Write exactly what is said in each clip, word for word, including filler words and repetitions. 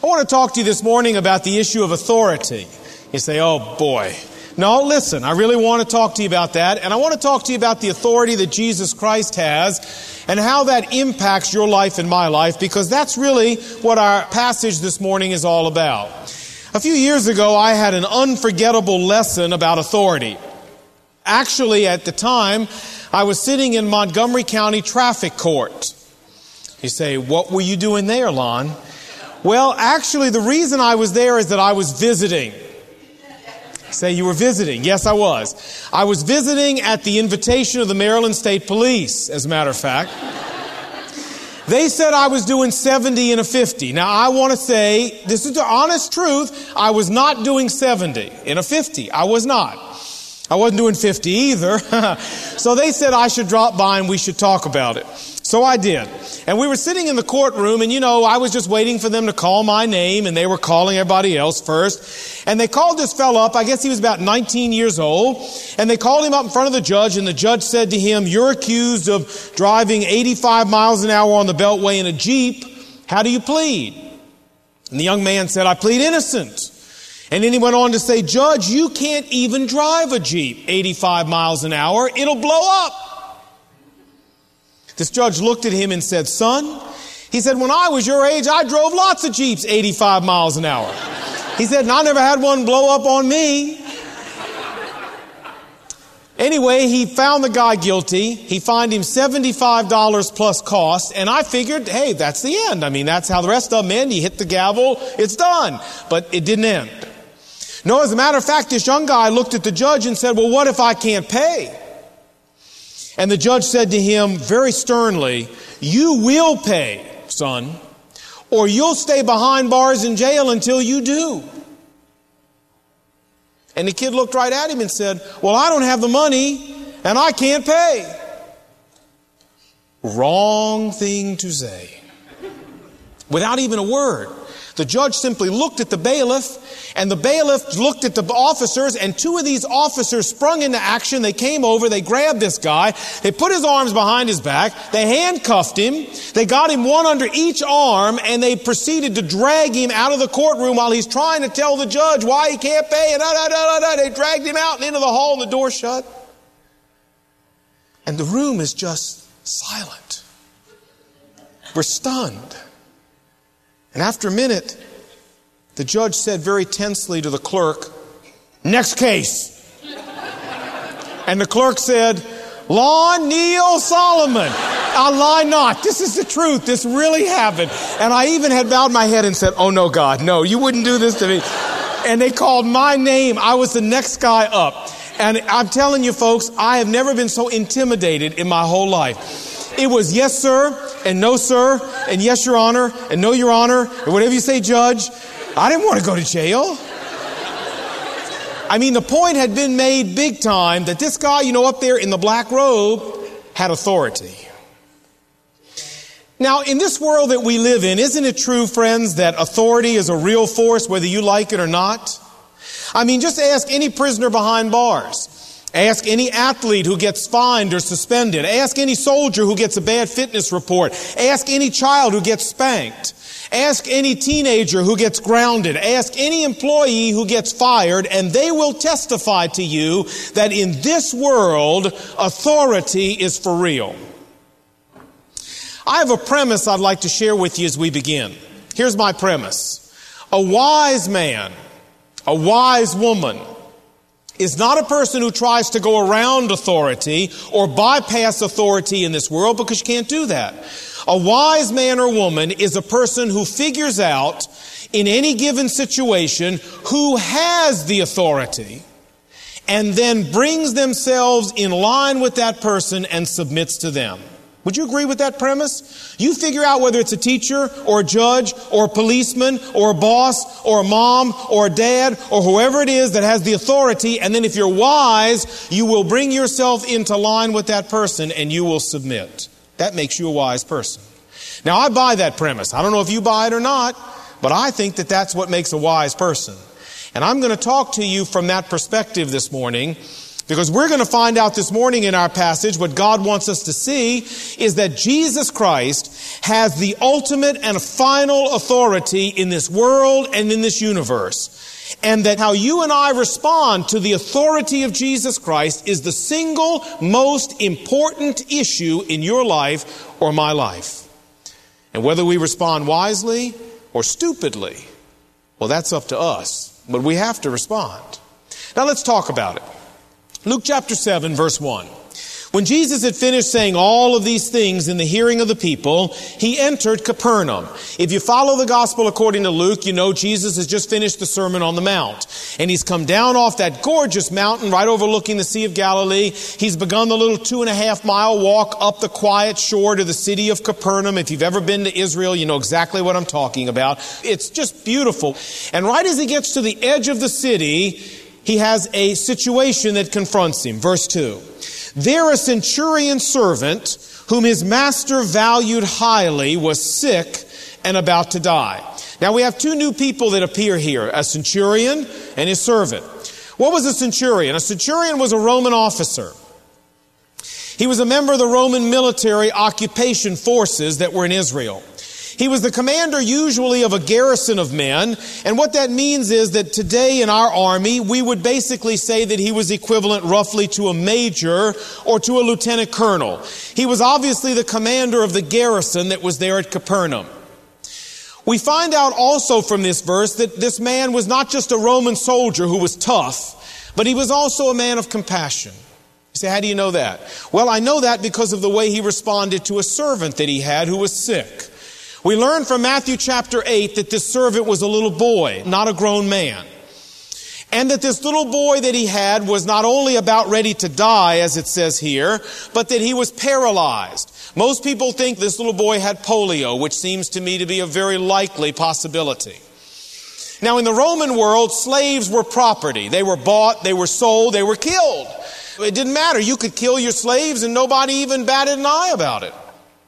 I want to talk to you this morning about the issue of authority. You say, oh boy. No, listen, I really want to talk to you about that. And I want to talk to you about the authority that Jesus Christ has and how that impacts your life and my life, because that's really what our passage this morning is all about. A few years ago, I had an unforgettable lesson about authority. Actually, at the time, I was sitting in Montgomery County Traffic Court. You say, what were you doing there, Lon? Well, actually, the reason I was there is that I was visiting. Say you were visiting. Yes, I was. I was visiting at the invitation of the Maryland State Police, as a matter of fact. They said I was doing seventy and a fifty. Now, I want to say, this is the honest truth, I was not doing seventy and a fifty. I was not. I wasn't doing fifty either. So they said I should drop by and we should talk about it. So I did. And we were sitting in the courtroom, and you know, I was just waiting for them to call my name, and they were calling everybody else first. And they called this fellow up. I guess he was about nineteen years old. And they called him up in front of the judge, and the judge said to him, you're accused of driving eighty-five miles an hour on the Beltway in a Jeep. How do you plead? And the young man said, I plead innocent. And then he went on to say, Judge, you can't even drive a Jeep eighty-five miles an hour. It'll blow up. This judge looked at him and said, son, he said, when I was your age, I drove lots of Jeeps eighty-five miles an hour. He said, and I never had one blow up on me. Anyway, he found the guy guilty. He fined him seventy-five dollars plus cost. And I figured, hey, that's the end. I mean, that's how the rest of them end. You hit the gavel, it's done. But it didn't end. No, as a matter of fact, this young guy looked at the judge and said, well, what if I can't pay? And the judge said to him very sternly, you will pay, son, or you'll stay behind bars in jail until you do. And the kid looked right at him and said, well, I don't have the money and I can't pay. Wrong thing to say. Without even a word. The judge simply looked at the bailiff, and the bailiff looked at the officers, and two of these officers sprung into action. They came over, they grabbed this guy, they put his arms behind his back, they handcuffed him, they got him one under each arm, and they proceeded to drag him out of the courtroom while he's trying to tell the judge why he can't pay, and da, da, da, da, da. They dragged him out and into the hall, and the door shut. And the room is just silent. We're stunned. And after a minute, the judge said very tensely to the clerk, next case. And the clerk said, Lon Neal Solomon. I lie not. This is the truth. This really happened. And I even had bowed my head and said, oh no, God, no, you wouldn't do this to me. And they called my name. I was the next guy up. And I'm telling you folks, I have never been so intimidated in my whole life. It was yes, sir, and no, sir, and yes, your honor, and no, your honor, or whatever you say, judge. I didn't want to go to jail. I mean, the point had been made big time that this guy, you know, up there in the black robe had authority. Now, in this world that we live in, isn't it true, friends, that authority is a real force, whether you like it or not? I mean, just ask any prisoner behind bars. Ask any athlete who gets fined or suspended. Ask any soldier who gets a bad fitness report. Ask any child who gets spanked. Ask any teenager who gets grounded. Ask any employee who gets fired, and they will testify to you that in this world, authority is for real. I have a premise I'd like to share with you as we begin. Here's my premise. A wise man, a wise woman, is not a person who tries to go around authority or bypass authority in this world, because you can't do that. A wise man or woman is a person who figures out in any given situation who has the authority and then brings themselves in line with that person and submits to them. Would you agree with that premise? You figure out whether it's a teacher or a judge or a policeman or a boss or a mom or a dad or whoever it is that has the authority, and then if you're wise, you will bring yourself into line with that person and you will submit. That makes you a wise person. Now, I buy that premise. I don't know if you buy it or not, but I think that that's what makes a wise person. And I'm going to talk to you from that perspective this morning. Because we're going to find out this morning in our passage what God wants us to see is that Jesus Christ has the ultimate and final authority in this world and in this universe. And that how you and I respond to the authority of Jesus Christ is the single most important issue in your life or my life. And whether we respond wisely or stupidly, well, that's up to us. But we have to respond. Now let's talk about it. Luke chapter seven, verse one. When Jesus had finished saying all of these things in the hearing of the people, he entered Capernaum. If you follow the gospel according to Luke, you know Jesus has just finished the Sermon on the Mount. And he's come down off that gorgeous mountain right overlooking the Sea of Galilee. He's begun the little two and a half mile walk up the quiet shore to the city of Capernaum. If you've ever been to Israel, you know exactly what I'm talking about. It's just beautiful. And right as he gets to the edge of the city, he has a situation that confronts him. Verse two. There a centurion servant, whom his master valued highly, was sick and about to die. Now we have two new people that appear here, a centurion and his servant. What was a centurion? A centurion was a Roman officer. He was a member of the Roman military occupation forces that were in Israel. He was the commander usually of a garrison of men, and what that means is that today in our army, we would basically say that he was equivalent roughly to a major or to a lieutenant colonel. He was obviously the commander of the garrison that was there at Capernaum. We find out also from this verse that this man was not just a Roman soldier who was tough, but he was also a man of compassion. You say, how do you know that? Well, I know that because of the way he responded to a servant that he had who was sick. We learn from Matthew chapter eight that this servant was a little boy, not a grown man. And that this little boy that he had was not only about ready to die, as it says here, but that he was paralyzed. Most people think this little boy had polio, which seems to me to be a very likely possibility. Now, in the Roman world, slaves were property. They were bought, they were sold, they were killed. It didn't matter. You could kill your slaves and nobody even batted an eye about it.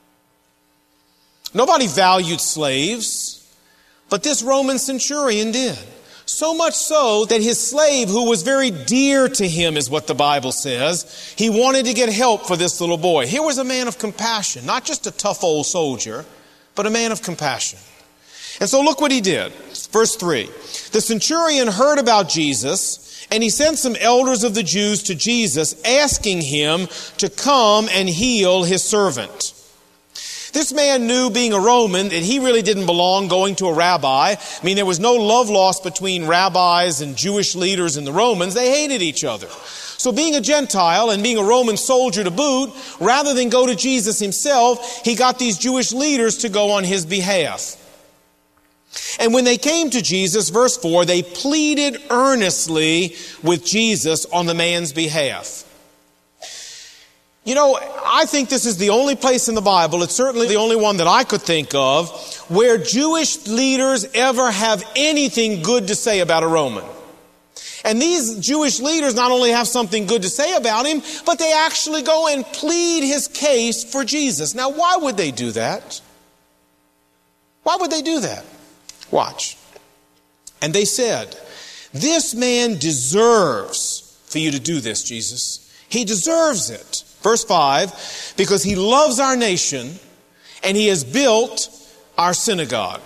Nobody valued slaves, but this Roman centurion did. So much so that his slave, who was very dear to him, is what the Bible says, he wanted to get help for this little boy. Here was a man of compassion, not just a tough old soldier, but a man of compassion. And so look what he did. Verse three. The centurion heard about Jesus, and he sent some elders of the Jews to Jesus, asking him to come and heal his servant. This man knew, being a Roman, that he really didn't belong going to a rabbi. I mean, there was no love lost between rabbis and Jewish leaders and the Romans. They hated each other. So being a Gentile and being a Roman soldier to boot, rather than go to Jesus himself, he got these Jewish leaders to go on his behalf. And when they came to Jesus, verse four, they pleaded earnestly with Jesus on the man's behalf. You know, I think this is the only place in the Bible, it's certainly the only one that I could think of, where Jewish leaders ever have anything good to say about a Roman. And these Jewish leaders not only have something good to say about him, but they actually go and plead his case for Jesus. Now, why would they do that? Why would they do that? Watch. And they said, this man deserves for you to do this, Jesus. He deserves it. Verse five, because he loves our nation and he has built our synagogue.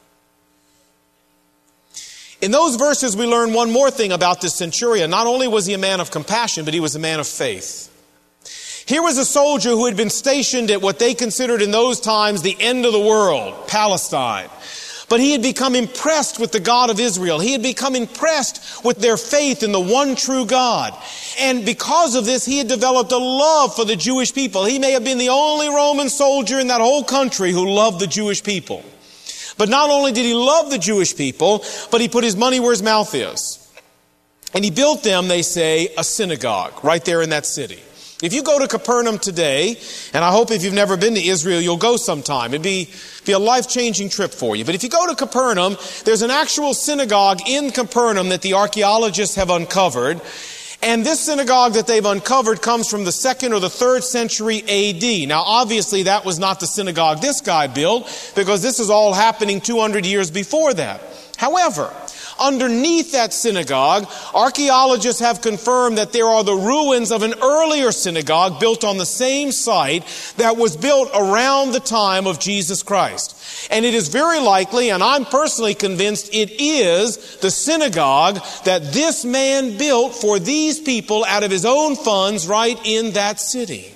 In those verses, we learn one more thing about this centurion. Not only was he a man of compassion, but he was a man of faith. Here was a soldier who had been stationed at what they considered in those times the end of the world, Palestine. But he had become impressed with the God of Israel. He had become impressed with their faith in the one true God. And because of this, he had developed a love for the Jewish people. He may have been the only Roman soldier in that whole country who loved the Jewish people. But not only did he love the Jewish people, but he put his money where his mouth is. And he built them, they say, a synagogue right there in that city. If you go to Capernaum today, and I hope if you've never been to Israel, you'll go sometime. It'd be, be a life-changing trip for you. But if you go to Capernaum, there's an actual synagogue in Capernaum that the archaeologists have uncovered. And this synagogue that they've uncovered comes from the second or the third century A D. Now, obviously, that was not the synagogue this guy built, because this is all happening two hundred years before that. However, Underneath that synagogue, archaeologists have confirmed that there are the ruins of an earlier synagogue built on the same site that was built around the time of Jesus Christ. And it is very likely, and I'm personally convinced it is the synagogue that this man built for these people out of his own funds right in that city.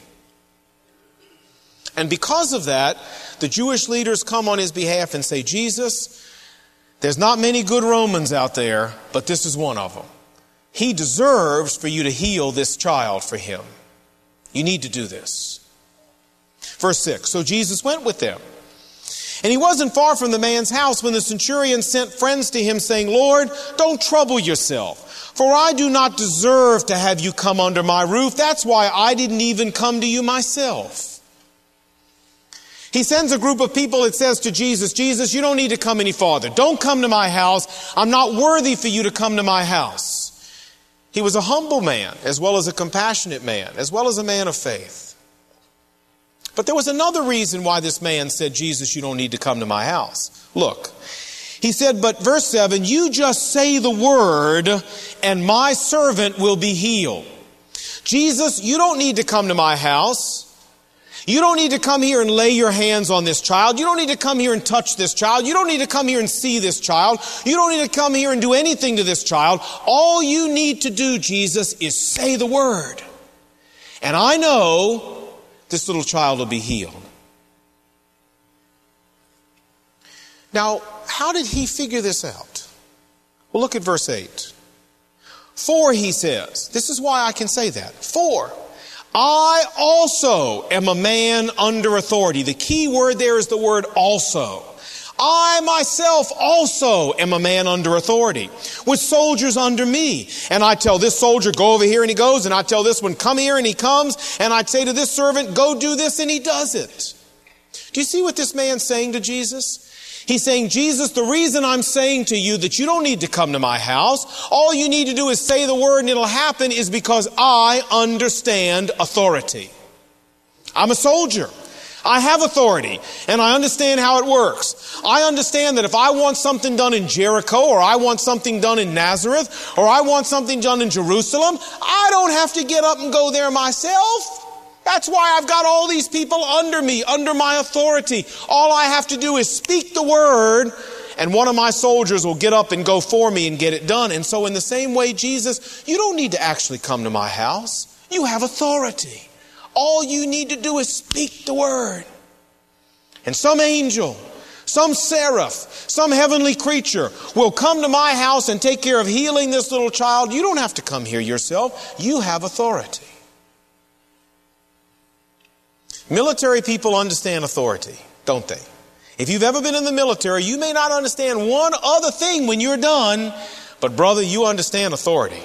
And because of that, the Jewish leaders come on his behalf and say, Jesus, there's not many good Romans out there, but this is one of them. He deserves for you to heal this child for him. You need to do this. Verse six, so Jesus went with them. And he wasn't far from the man's house when the centurion sent friends to him saying, Lord, don't trouble yourself, for I do not deserve to have you come under my roof. That's why I didn't even come to you myself. He sends a group of people, it says to Jesus, Jesus, you don't need to come any farther. Don't come to my house. I'm not worthy for you to come to my house. He was a humble man, as well as a compassionate man, as well as a man of faith. But there was another reason why this man said, Jesus, you don't need to come to my house. Look, he said, but verse seven, you just say the word and my servant will be healed. Jesus, you don't need to come to my house. You don't need to come here and lay your hands on this child. You don't need to come here and touch this child. You don't need to come here and see this child. You don't need to come here and do anything to this child. All you need to do, Jesus, is say the word. And I know this little child will be healed. Now, how did he figure this out? Well, look at verse eight. For, he says, this is why I can say that. For, I also am a man under authority. The key word there is the word also. I myself also am a man under authority, with soldiers under me. And I tell this soldier, go over here, and he goes. And I tell this one, come here, and he comes. And I say to this servant, go do this, and he does it. Do you see what this man's saying to Jesus? He's saying, Jesus, the reason I'm saying to you that you don't need to come to my house, all you need to do is say the word and it'll happen, is because I understand authority. I'm a soldier. I have authority, and I understand how it works. I understand that if I want something done in Jericho, or I want something done in Nazareth, or I want something done in Jerusalem, I don't have to get up and go there myself. That's why I've got all these people under me, under my authority. All I have to do is speak the word, and one of my soldiers will get up and go for me and get it done. And so in the same way, Jesus, you don't need to actually come to my house. You have authority. All you need to do is speak the word. And some angel, some seraph, some heavenly creature will come to my house and take care of healing this little child. You don't have to come here yourself. You have authority. Military people understand authority, don't they? If you've ever been in the military, you may not understand one other thing when you're done, but brother, you understand authority.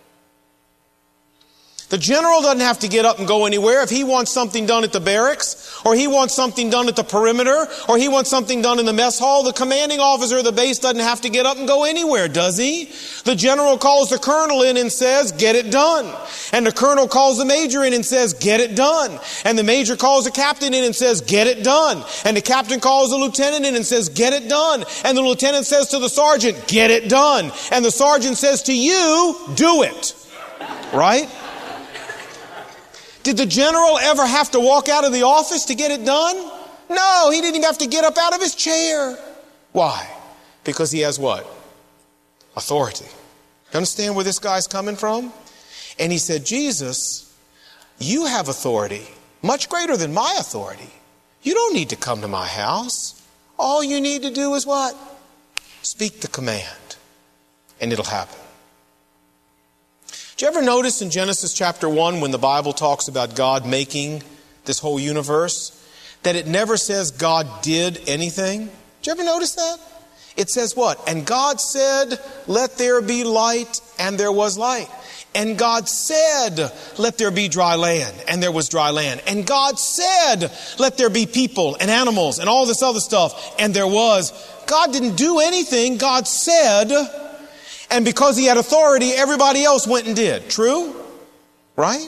The general doesn't have to get up and go anywhere. If he wants something done at the barracks, or he wants something done at the perimeter, or he wants something done in the mess hall, the commanding officer of the base doesn't have to get up and go anywhere, does he? The general calls the colonel in and says, get it done. And the colonel calls the major in and says, get it done. And the major calls the captain in and says, get it done. And the captain calls the lieutenant in and says, get it done. And the lieutenant says to the sergeant, get it done. And the sergeant says to you, do it. Right? Did the general ever have to walk out of the office to get it done? No, he didn't even have to get up out of his chair. Why? Because he has what? Authority. You understand where this guy's coming from? And he said, Jesus, you have authority, much greater than my authority. You don't need to come to my house. All you need to do is what? Speak the command, and it'll happen. Did you ever notice in Genesis chapter one, when the Bible talks about God making this whole universe, that it never says God did anything? Did you ever notice that? It says what? And God said, let there be light, and there was light. And God said, let there be dry land, and there was dry land. And God said, let there be people and animals and all this other stuff, and there was. God didn't do anything. God said, and because he had authority, everybody else went and did. True? Right?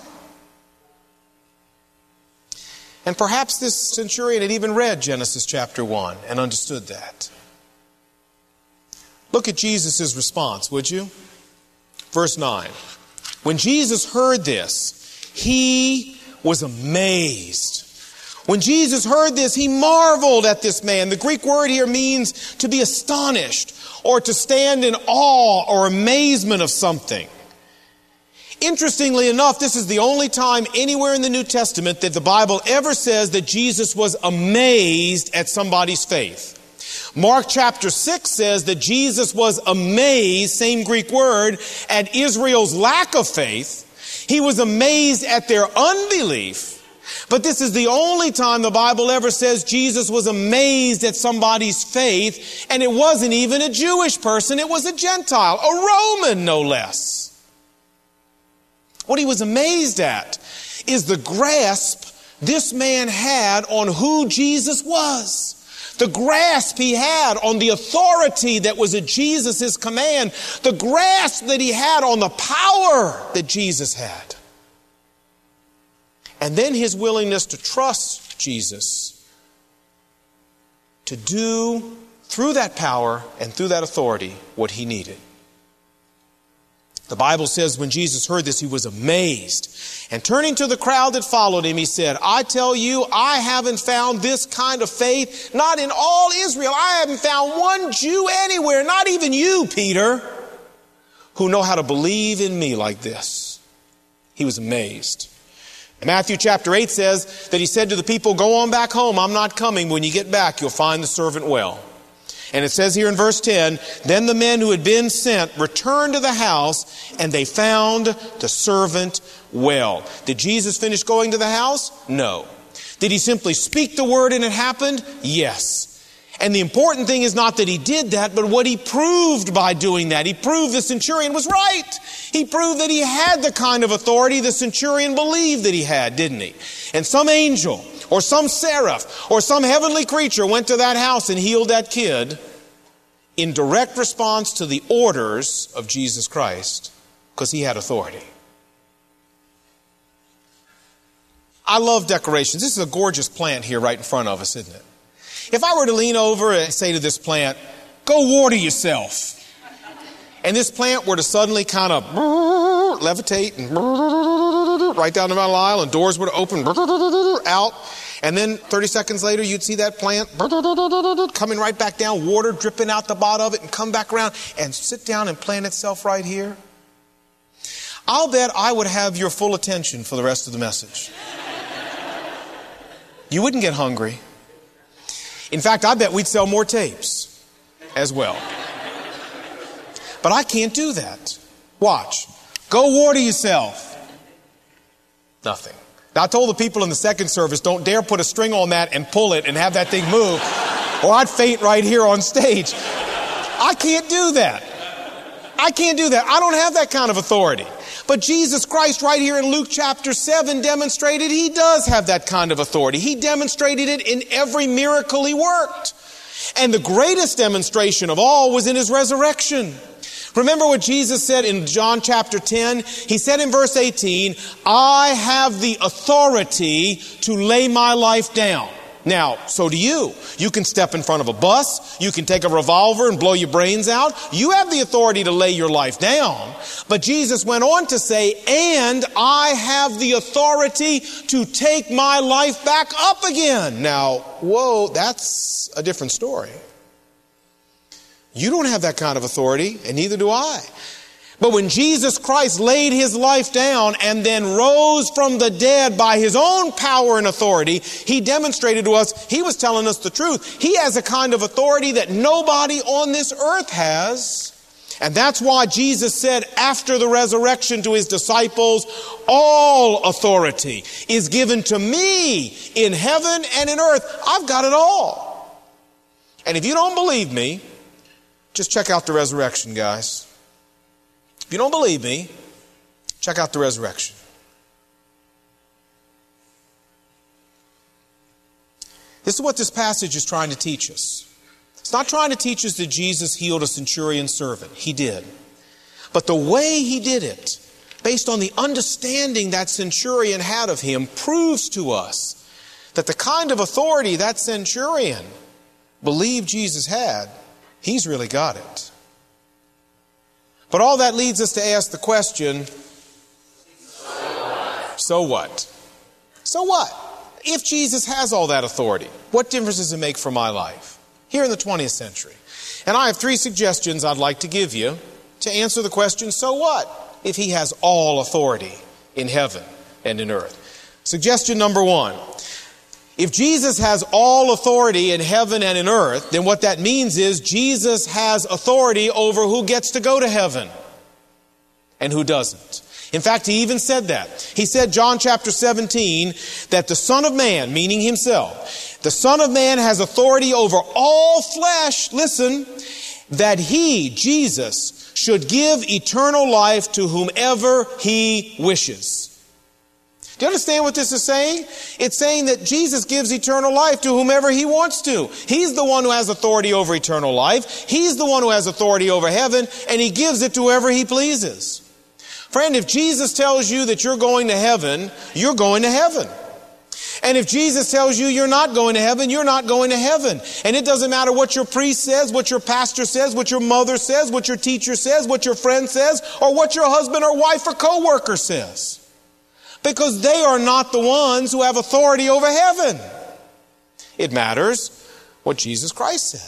And perhaps this centurion had even read Genesis chapter one and understood that. Look at Jesus' response, would you? Verse nine. When Jesus heard this, he was amazed. When Jesus heard this, he marveled at this man. The Greek word here means to be astonished or to stand in awe or amazement of something. Interestingly enough, this is the only time anywhere in the New Testament that the Bible ever says that Jesus was amazed at somebody's faith. Mark chapter six says that Jesus was amazed, same Greek word, at Israel's lack of faith. He was amazed at their unbelief. But this is the only time the Bible ever says Jesus was amazed at somebody's faith, and it wasn't even a Jewish person, it was a Gentile, a Roman no less. What he was amazed at is the grasp this man had on who Jesus was. The grasp he had on the authority that was at Jesus' command. The grasp that he had on the power that Jesus had. And then his willingness to trust Jesus to do through that power and through that authority what he needed. The Bible says when Jesus heard this, he was amazed. And turning to the crowd that followed him, he said, I tell you, I haven't found this kind of faith, not in all Israel. I haven't found one Jew anywhere, not even you, Peter, who know how to believe in me like this. He was amazed. Matthew chapter eight says that he said to the people, go on back home. I'm not coming. When you get back, you'll find the servant well. And it says here in verse ten, then the men who had been sent returned to the house, and they found the servant well. Did Jesus finish going to the house? No. Did he simply speak the word and it happened? Yes. And the important thing is not that he did that, but what he proved by doing that. He proved the centurion was right. He proved that he had the kind of authority the centurion believed that he had, didn't he? And some angel or some seraph or some heavenly creature went to that house and healed that kid in direct response to the orders of Jesus Christ, because he had authority. I love decorations. This is a gorgeous plant here right in front of us, isn't it? If I were to lean over and say to this plant, go water yourself, and this plant were to suddenly kind of levitate and right down the middle aisle, and doors were to open out, and then thirty seconds later you'd see that plant coming right back down, water dripping out the bottom of it, and come back around and sit down and plant itself right here. I'll bet I would have your full attention for the rest of the message. You wouldn't get hungry. In fact, I bet we'd sell more tapes as well. But I can't do that. Watch. Go water yourself. Nothing. Now, I told the people in the second service, don't dare put a string on that and pull it and have that thing move, or I'd faint right here on stage. I can't do that. I can't do that. I don't have that kind of authority. But Jesus Christ right here in Luke chapter seven demonstrated he does have that kind of authority. He demonstrated it in every miracle he worked. And the greatest demonstration of all was in his resurrection. Remember what Jesus said in John chapter ten? He said in verse eighteen, I have the authority to lay my life down. Now, so do you. You can step in front of a bus. You can take a revolver and blow your brains out. You have the authority to lay your life down. But Jesus went on to say, and I have the authority to take my life back up again. Now, whoa, that's a different story. You don't have that kind of authority, and neither do I. But when Jesus Christ laid his life down and then rose from the dead by his own power and authority, he demonstrated to us, he was telling us the truth. He has a kind of authority that nobody on this earth has. And that's why Jesus said after the resurrection to his disciples, all authority is given to me in heaven and in earth. I've got it all. And if you don't believe me, just check out the resurrection, guys. If you don't believe me, check out the resurrection. This is what this passage is trying to teach us. It's not trying to teach us that Jesus healed a centurion servant. He did. But the way he did it, based on the understanding that centurion had of him, proves to us that the kind of authority that centurion believed Jesus had, he's really got it. But all that leads us to ask the question, so what? So what? If Jesus has all that authority, what difference does it make for my life here in the twentieth century? And I have three suggestions I'd like to give you to answer the question, so what? If he has all authority in heaven and in earth. Suggestion number one. If Jesus has all authority in heaven and in earth, then what that means is Jesus has authority over who gets to go to heaven and who doesn't. In fact, he even said that. He said, John chapter seventeen, that the Son of Man, meaning himself, the Son of Man has authority over all flesh, listen, that he, Jesus, should give eternal life to whomever he wishes. Do you understand what this is saying? It's saying that Jesus gives eternal life to whomever he wants to. He's the one who has authority over eternal life. He's the one who has authority over heaven, and he gives it to whoever he pleases. Friend, if Jesus tells you that you're going to heaven, you're going to heaven. And if Jesus tells you you're not going to heaven, you're not going to heaven. And it doesn't matter what your priest says, what your pastor says, what your mother says, what your teacher says, what your friend says, or what your husband or wife or co-worker says. Because they are not the ones who have authority over heaven. It matters what Jesus Christ said.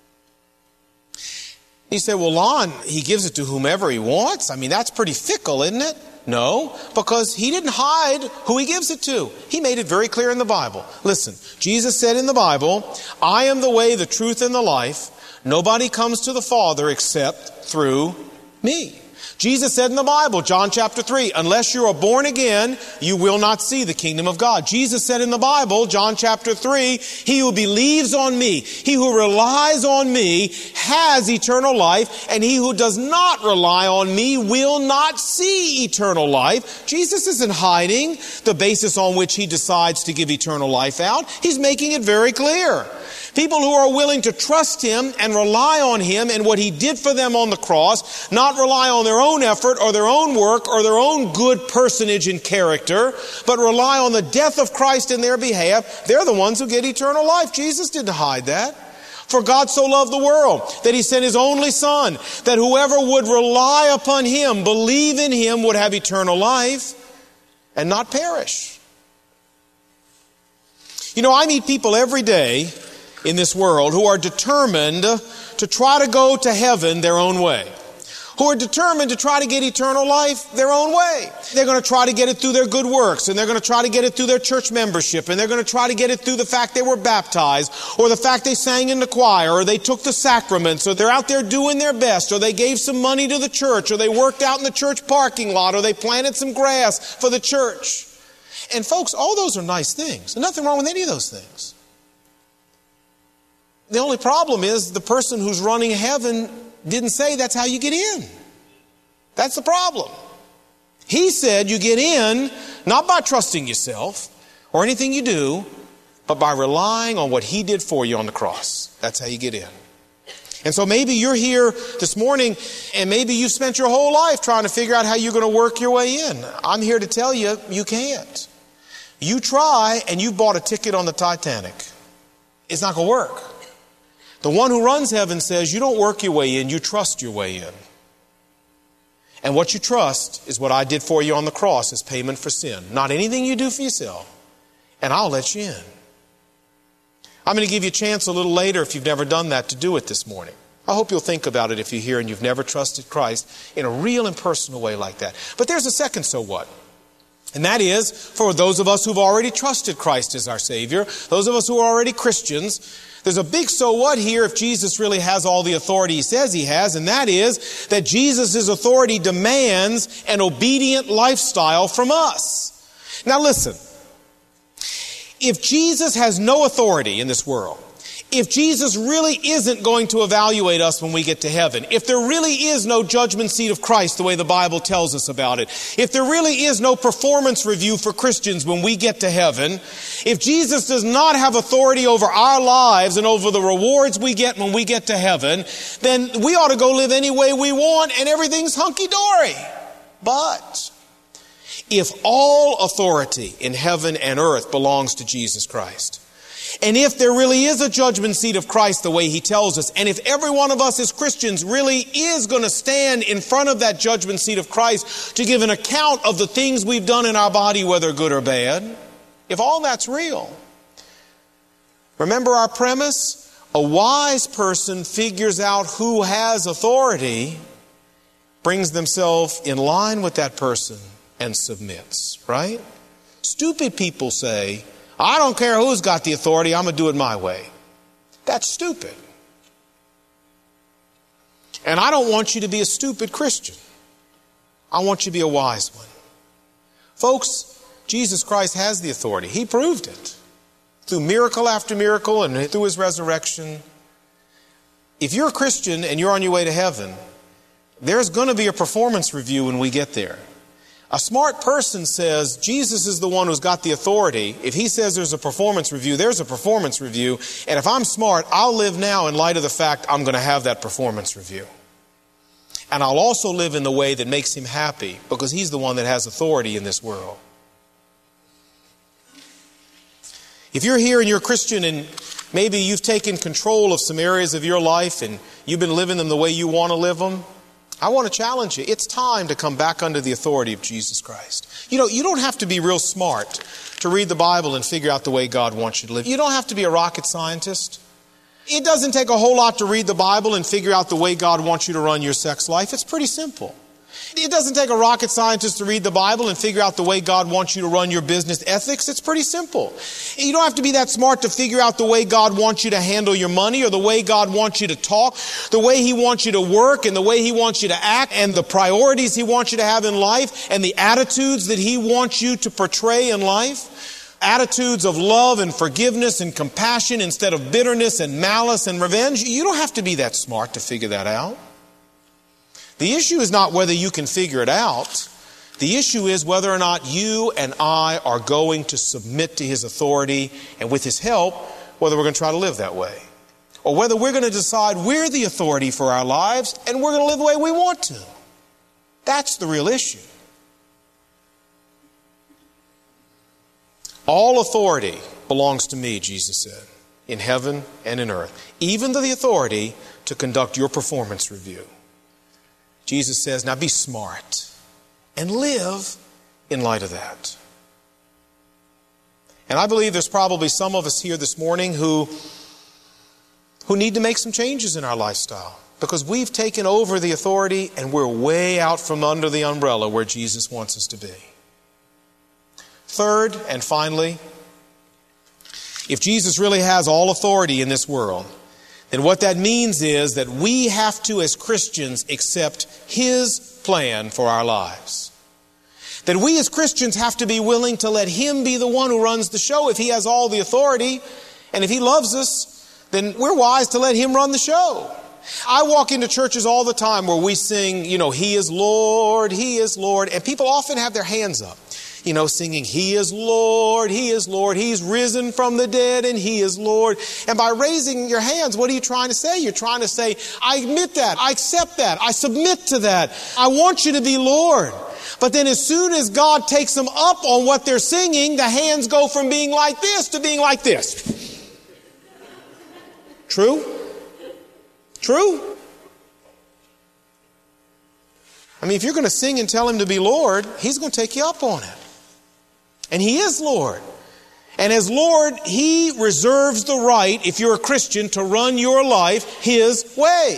You say, well, Lon, he gives it to whomever he wants. I mean, that's pretty fickle, isn't it? No, because he didn't hide who he gives it to. He made it very clear in the Bible. Listen, Jesus said in the Bible, I am the way, the truth, and the life. Nobody comes to the Father except through me. Jesus said in the Bible, John chapter three, unless you are born again, you will not see the kingdom of God. Jesus said in the Bible, John chapter three, he who believes on me, he who relies on me has eternal life, and he who does not rely on me will not see eternal life. Jesus isn't hiding the basis on which he decides to give eternal life out. He's making it very clear. People who are willing to trust him and rely on him and what he did for them on the cross, not rely on their own effort or their own work or their own good personage and character, but rely on the death of Christ in their behalf, they're the ones who get eternal life. Jesus didn't hide that. For God so loved the world that he sent his only Son, that whoever would rely upon him, believe in him, would have eternal life and not perish. You know, I meet people every day in this world who are determined to try to go to heaven their own way, who are determined to try to get eternal life their own way. They're going to try to get it through their good works, and they're going to try to get it through their church membership, and they're going to try to get it through the fact they were baptized, or the fact they sang in the choir, or they took the sacraments, or they're out there doing their best, or they gave some money to the church, or they worked out in the church parking lot, or they planted some grass for the church. And folks, all those are nice things. There's nothing wrong with any of those things. The only problem is the person who's running heaven didn't say that's how you get in. That's the problem. He said you get in not by trusting yourself or anything you do, but by relying on what he did for you on the cross. That's how you get in. And so maybe you're here this morning and maybe you've spent your whole life trying to figure out how you're going to work your way in. I'm here to tell you, you can't. You try and you've bought a ticket on the Titanic. It's not going to work. The one who runs heaven says you don't work your way in, you trust your way in. And what you trust is what I did for you on the cross as payment for sin. Not anything you do for yourself. And I'll let you in. I'm going to give you a chance a little later, if you've never done that, to do it this morning. I hope you'll think about it if you're here and you've never trusted Christ in a real and personal way like that. But there's a second so what. And that is for those of us who've already trusted Christ as our Savior, those of us who are already Christians. There's a big so what here if Jesus really has all the authority he says he has, and that is that Jesus' authority demands an obedient lifestyle from us. Now listen, if Jesus has no authority in this world, if Jesus really isn't going to evaluate us when we get to heaven, if there really is no judgment seat of Christ the way the Bible tells us about it, if there really is no performance review for Christians when we get to heaven, if Jesus does not have authority over our lives and over the rewards we get when we get to heaven, then we ought to go live any way we want and everything's hunky-dory. But if all authority in heaven and earth belongs to Jesus Christ, And if there really is a judgment seat of Christ the way he tells us, and if every one of us as Christians really is going to stand in front of that judgment seat of Christ to give an account of the things we've done in our body, whether good or bad, if all that's real, remember our premise? A wise person figures out who has authority, brings themselves in line with that person, and submits, right? Stupid people say, I don't care who's got the authority, I'm going to do it my way. That's stupid. And I don't want you to be a stupid Christian. I want you to be a wise one. Folks, Jesus Christ has the authority. He proved it through miracle after miracle and through his resurrection. If you're a Christian and you're on your way to heaven, there's going to be a performance review when we get there. A smart person says Jesus is the one who's got the authority. If he says there's a performance review, there's a performance review. And if I'm smart, I'll live now in light of the fact I'm going to have that performance review. And I'll also live in the way that makes him happy because he's the one that has authority in this world. If you're here and you're a Christian and maybe you've taken control of some areas of your life and you've been living them the way you want to live them, I want to challenge you. It's time to come back under the authority of Jesus Christ. You know, you don't have to be real smart to read the Bible and figure out the way God wants you to live. You don't have to be a rocket scientist. It doesn't take a whole lot to read the Bible and figure out the way God wants you to run your sex life. It's pretty simple. It doesn't take a rocket scientist to read the Bible and figure out the way God wants you to run your business ethics. It's pretty simple. You don't have to be that smart to figure out the way God wants you to handle your money or the way God wants you to talk, the way he wants you to work and the way he wants you to act and the priorities he wants you to have in life and the attitudes that he wants you to portray in life. Attitudes of love and forgiveness and compassion instead of bitterness and malice and revenge. You don't have to be that smart to figure that out. The issue is not whether you can figure it out. The issue is whether or not you and I are going to submit to his authority and with his help, whether we're going to try to live that way. Or whether we're going to decide we're the authority for our lives and we're going to live the way we want to. That's the real issue. All authority belongs to me, Jesus said, in heaven and in earth. Even to the authority to conduct your performance review. Jesus says, now be smart and live in light of that. And I believe there's probably some of us here this morning who, who need to make some changes in our lifestyle because we've taken over the authority and we're way out from under the umbrella where Jesus wants us to be. Third and finally, if Jesus really has all authority in this world, then what that means is that we have to, as Christians, accept his plan for our lives. That we as Christians have to be willing to let him be the one who runs the show. If he has all the authority, and if he loves us, then we're wise to let him run the show. I walk into churches all the time where we sing, you know, he is Lord, he is Lord, and people often have their hands up. You know, singing, he is Lord, he is Lord, he's risen from the dead and he is Lord. And by raising your hands, what are you trying to say? You're trying to say, I admit that, I accept that, I submit to that. I want you to be Lord. But then as soon as God takes them up on what they're singing, the hands go from being like this to being like this. True? True? I mean, if you're going to sing and tell him to be Lord, he's going to take you up on it. And he is Lord. And as Lord, he reserves the right, if you're a Christian, to run your life his way.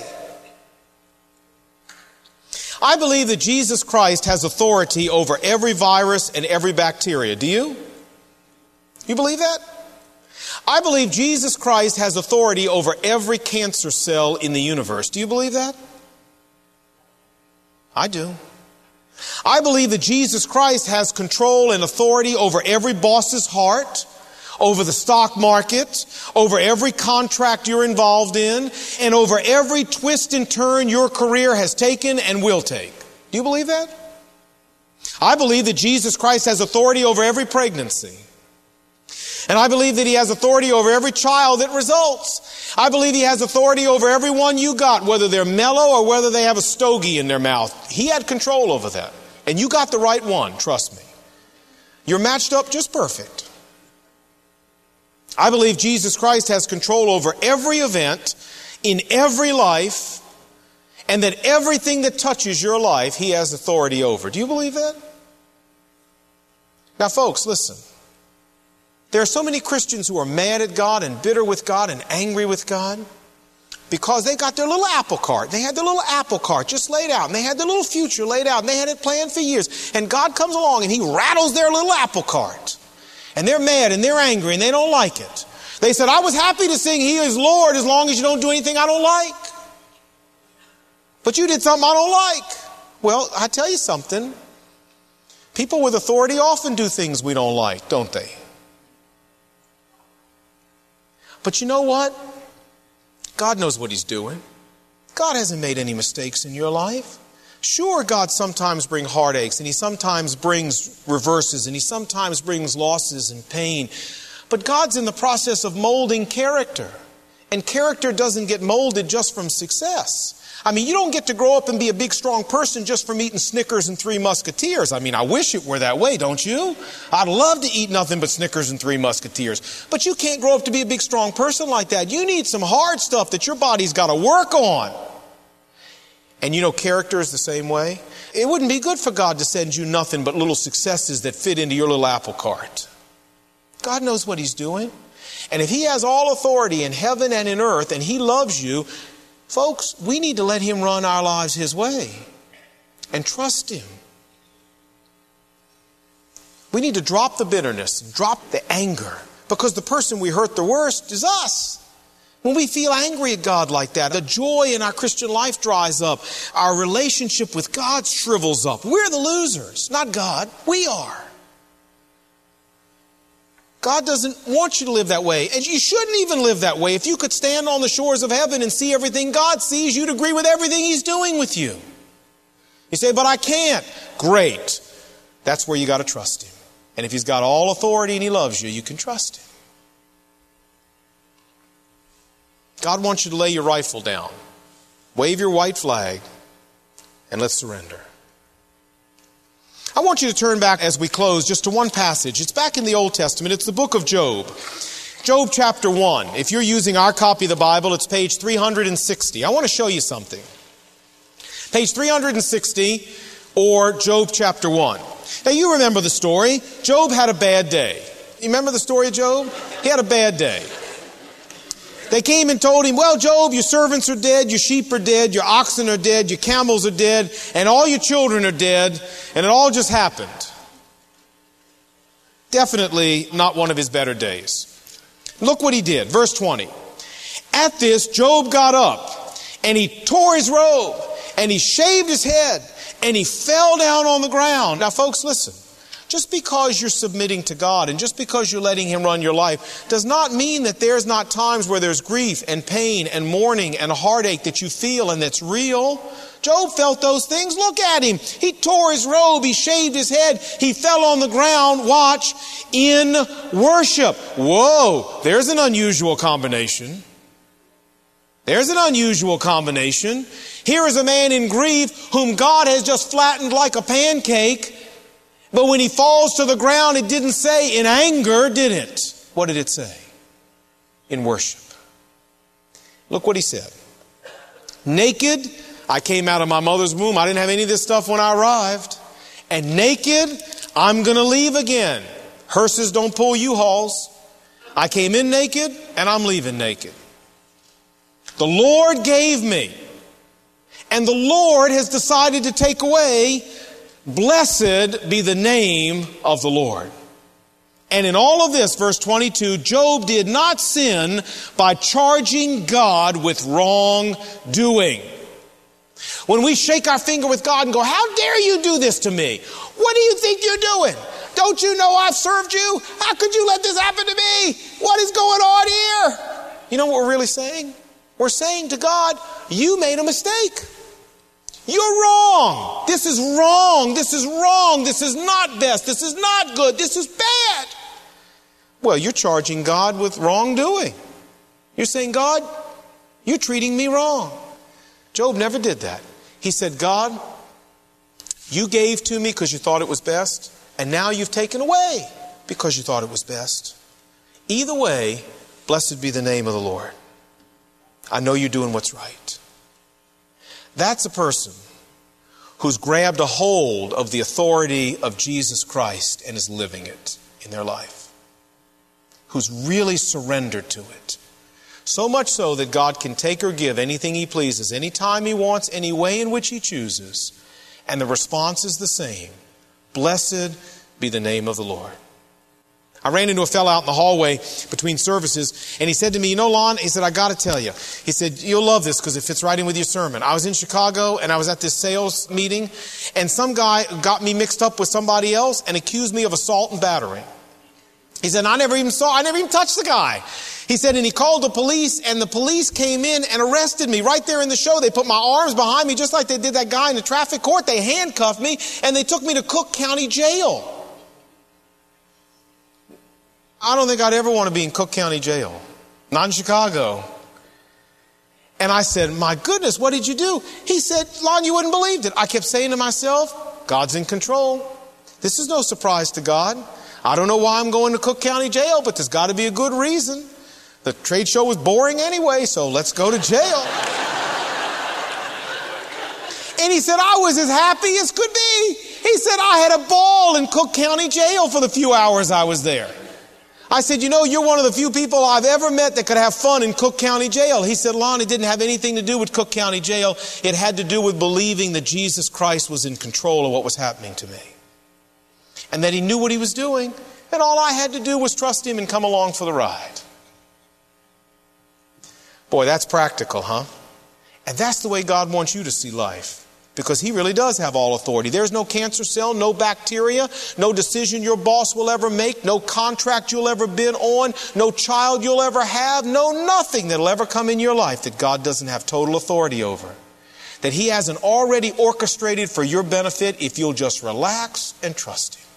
I believe that Jesus Christ has authority over every virus and every bacteria. Do you? You believe that? I believe Jesus Christ has authority over every cancer cell in the universe. Do you believe that? I do. I believe that Jesus Christ has control and authority over every boss's heart, over the stock market, over every contract you're involved in, and over every twist and turn your career has taken and will take. Do you believe that? I believe that Jesus Christ has authority over every pregnancy. And I believe that he has authority over every child that results. I believe he has authority over everyone you got, whether they're mellow or whether they have a stogie in their mouth. He had control over that. And you got the right one, trust me. You're matched up just perfect. I believe Jesus Christ has control over every event in every life, and that everything that touches your life, He has authority over. Do you believe that? Now, folks, listen. There are so many Christians who are mad at God and bitter with God and angry with God because they got their little apple cart. They had their little apple cart just laid out, and they had their little future laid out, and they had it planned for years. And God comes along and He rattles their little apple cart. And they're mad and they're angry and they don't like it. They said, I was happy to sing He is Lord as long as you don't do anything I don't like. But you did something I don't like. Well, I tell you something. People with authority often do things we don't like, don't they? But you know what? God knows what He's doing. God hasn't made any mistakes in your life. Sure, God sometimes brings heartaches, and He sometimes brings reverses, and He sometimes brings losses and pain. But God's in the process of molding character. And character doesn't get molded just from success. I mean, you don't get to grow up and be a big, strong person just from eating Snickers and Three Musketeers. I mean, I wish it were that way, don't you? I'd love to eat nothing but Snickers and Three Musketeers. But you can't grow up to be a big, strong person like that. You need some hard stuff that your body's got to work on. And you know, character is the same way. It wouldn't be good for God to send you nothing but little successes that fit into your little apple cart. God knows what He's doing. And if He has all authority in heaven and in earth, and He loves you, folks, we need to let Him run our lives His way and trust Him. We need to drop the bitterness and drop the anger, because the person we hurt the worst is us. When we feel angry at God like that, the joy in our Christian life dries up. Our relationship with God shrivels up. We're the losers, not God. We are. God doesn't want you to live that way. And you shouldn't even live that way. If you could stand on the shores of heaven and see everything God sees, you'd agree with everything He's doing with you. You say, but I can't. Great. That's where you got to trust Him. And if He's got all authority and He loves you, you can trust Him. God wants you to lay your rifle down, wave your white flag, and let's surrender. I want you to turn back as we close just to one passage. It's back in the Old Testament. It's the book of Job. Job chapter one. If you're using our copy of the Bible, it's page three hundred sixty. I want to show you something. Page three hundred sixty, or Job chapter one. Now you remember the story. Job had a bad day. You remember the story of Job? He had a bad day. They came and told him, well, Job, your servants are dead, your sheep are dead, your oxen are dead, your camels are dead, and all your children are dead, and it all just happened. Definitely not one of his better days. Look what he did. Verse twenty. At this, Job got up, and he tore his robe, and he shaved his head, and he fell down on the ground. Now, folks, listen. Just because you're submitting to God and just because you're letting Him run your life does not mean that there's not times where there's grief and pain and mourning and heartache that you feel and that's real. Job felt those things. Look at him. He tore his robe. He shaved his head. He fell on the ground, watch, in worship. Whoa, there's an unusual combination. There's an unusual combination. Here is a man in grief whom God has just flattened like a pancake. But when he falls to the ground, it didn't say in anger, did it? What did it say? In worship. Look what he said. Naked, I came out of my mother's womb. I didn't have any of this stuff when I arrived. And naked, I'm going to leave again. Hearses don't pull U-Hauls. I came in naked, and I'm leaving naked. The Lord gave me. And the Lord has decided to take away. Blessed be the name of the Lord. And in all of this, verse twenty-two, Job did not sin by charging God with wrongdoing. When we shake our finger with God and go, how dare you do this to me? What do you think you're doing? Don't you know I've served you? How could you let this happen to me? What is going on here? You know what we're really saying? We're saying to God, you made a mistake. You're wrong. This is wrong. This is wrong. This is not best. This is not good. This is bad. Well, you're charging God with wrongdoing. You're saying, God, you're treating me wrong. Job never did that. He said, God, you gave to me because you thought it was best, and now you've taken away because you thought it was best. Either way, blessed be the name of the Lord. I know you're doing what's right. That's a person who's grabbed a hold of the authority of Jesus Christ and is living it in their life. Who's really surrendered to it. So much so that God can take or give anything He pleases, anytime He wants, any way in which He chooses. And the response is the same. Blessed be the name of the Lord. I ran into a fellow out in the hallway between services, and he said to me, you know, Lon, he said, I got to tell you. He said, you'll love this because it fits right in with your sermon. I was in Chicago, and I was at this sales meeting, and some guy got me mixed up with somebody else and accused me of assault and battery. He said, I never even saw, I never even touched the guy. He said, and he called the police, and the police came in and arrested me right there in the show. They put my arms behind me just like they did that guy in the traffic court. They handcuffed me, and they took me to Cook County Jail. I don't think I'd ever want to be in Cook County Jail. Not in Chicago. And I said, my goodness, what did you do? He said, Lon, you wouldn't believe it. I kept saying to myself, God's in control. This is no surprise to God. I don't know why I'm going to Cook County Jail, but there's got to be a good reason. The trade show was boring anyway, so let's go to jail. And he said, I was as happy as could be. He said, I had a ball in Cook County Jail for the few hours I was there. I said, you know, you're one of the few people I've ever met that could have fun in Cook County Jail. He said, Lon, it didn't have anything to do with Cook County Jail. It had to do with believing that Jesus Christ was in control of what was happening to me. And that He knew what He was doing. And all I had to do was trust Him and come along for the ride. Boy, that's practical, huh? And that's the way God wants you to see life. Because He really does have all authority. There's no cancer cell, no bacteria, no decision your boss will ever make, no contract you'll ever bid on, no child you'll ever have, no nothing that'll ever come in your life that God doesn't have total authority over. That He hasn't already orchestrated for your benefit if you'll just relax and trust Him.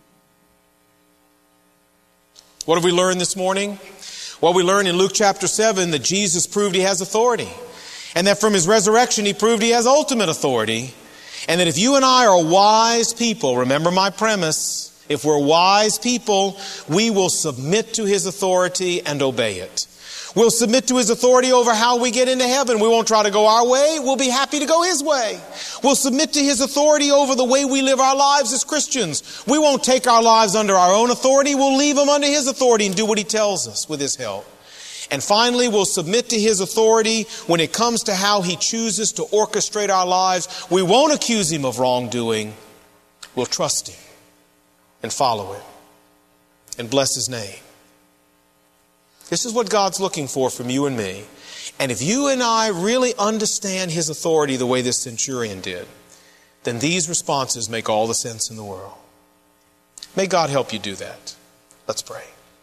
What have we learned this morning? Well, we learned in Luke chapter seven that Jesus proved He has authority. And that from His resurrection, He proved He has ultimate authority. And that if you and I are wise people, remember my premise, if we're wise people, we will submit to His authority and obey it. We'll submit to His authority over how we get into heaven. We won't try to go our way. We'll be happy to go His way. We'll submit to His authority over the way we live our lives as Christians. We won't take our lives under our own authority. We'll leave them under His authority and do what He tells us with His help. And finally, we'll submit to His authority when it comes to how He chooses to orchestrate our lives. We won't accuse Him of wrongdoing. We'll trust Him and follow Him and bless His name. This is what God's looking for from you and me. And if you and I really understand His authority the way this centurion did, then these responses make all the sense in the world. May God help you do that. Let's pray.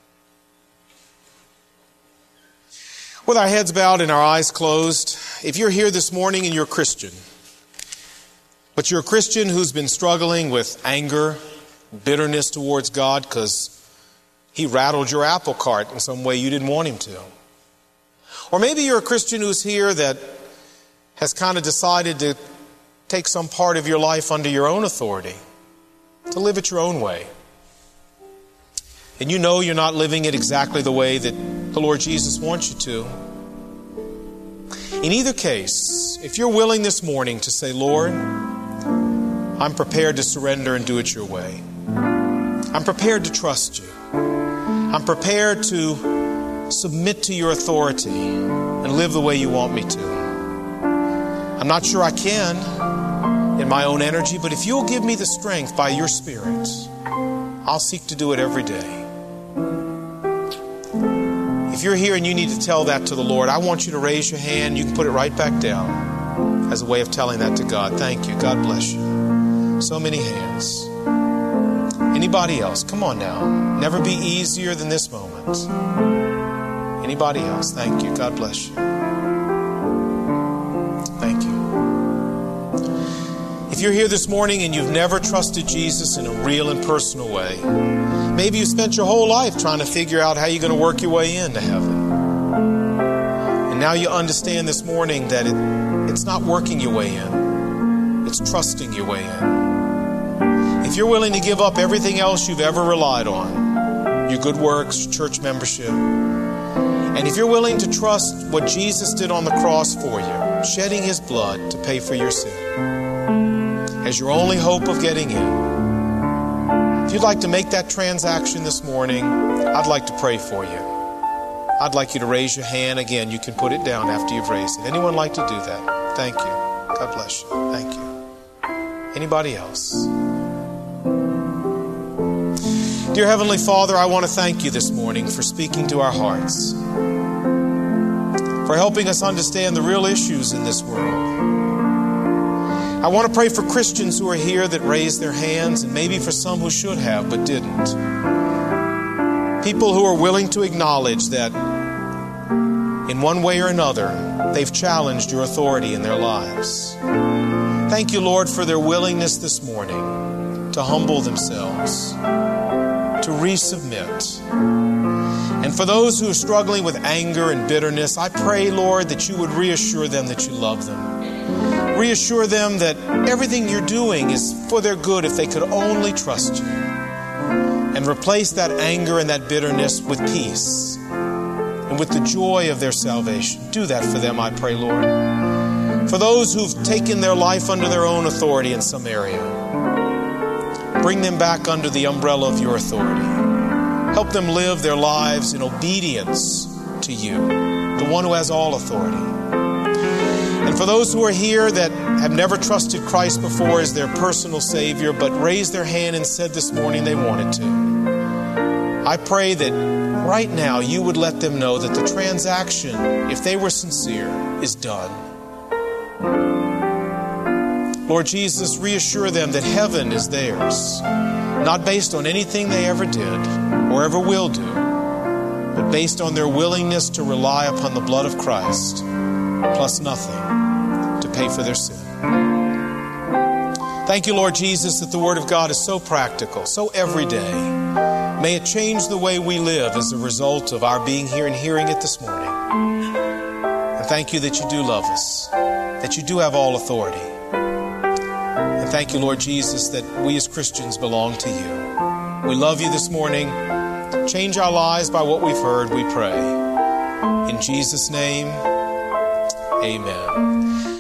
With our heads bowed and our eyes closed, if you're here this morning and you're a Christian, but you're a Christian who's been struggling with anger, bitterness towards God because He rattled your apple cart in some way you didn't want Him to. Or maybe you're a Christian who's here that has kind of decided to take some part of your life under your own authority, to live it your own way. And you know you're not living it exactly the way that the Lord Jesus wants you to. In either case, if you're willing this morning to say, Lord, I'm prepared to surrender and do it your way. I'm prepared to trust you. I'm prepared to submit to your authority and live the way you want me to. I'm not sure I can in my own energy, but if you'll give me the strength by your Spirit, I'll seek to do it every day. If you're here and you need to tell that to the Lord, I want you to raise your hand. You can put it right back down as a way of telling that to God. Thank you. God bless you. So many hands. Anybody else? Come on now. Never be easier than this moment. Anybody else? Thank you. God bless you. Thank you. If you're here this morning and you've never trusted Jesus in a real and personal way, maybe you spent your whole life trying to figure out how you're going to work your way into heaven. And now you understand this morning that it, it's not working your way in. It's trusting your way in. If you're willing to give up everything else you've ever relied on your good works, church membership. And if you're willing to trust what Jesus did on the cross for you, shedding his blood to pay for your sin, as your only hope of getting in, if you'd like to make that transaction this morning, I'd like to pray for you. I'd like you to raise your hand. Again, you can put it down after you've raised it. Anyone like to do that? Thank you. God bless you. Thank you. Anybody else? Dear Heavenly Father, I want to thank you this morning for speaking to our hearts, for helping us understand the real issues in this world. I want to pray for Christians who are here that raised their hands, and maybe for some who should have but didn't. People who are willing to acknowledge that in one way or another, they've challenged your authority in their lives. Thank you, Lord, for their willingness this morning to humble themselves, to resubmit. And for those who are struggling with anger and bitterness, I pray, Lord, that you would reassure them that you love them. Reassure them that everything you're doing is for their good if they could only trust you. And replace that anger and that bitterness with peace and with the joy of their salvation. Do that for them, I pray, Lord. For those who've taken their life under their own authority in some area, bring them back under the umbrella of your authority. Help them live their lives in obedience to you, the one who has all authority. And for those who are here that have never trusted Christ before as their personal Savior, but raised their hand and said this morning they wanted to, I pray that right now you would let them know that the transaction, if they were sincere, is done. Lord Jesus, reassure them that heaven is theirs, not based on anything they ever did or ever will do, but based on their willingness to rely upon the blood of Christ, plus nothing, to pay for their sin. Thank you, Lord Jesus, that the Word of God is so practical, so everyday. May it change the way we live as a result of our being here and hearing it this morning. And thank you that you do love us, that you do have all authority. And thank you, Lord Jesus, that we as Christians belong to you. We love you this morning. Change our lives by what we've heard, we pray. In Jesus' name, amen.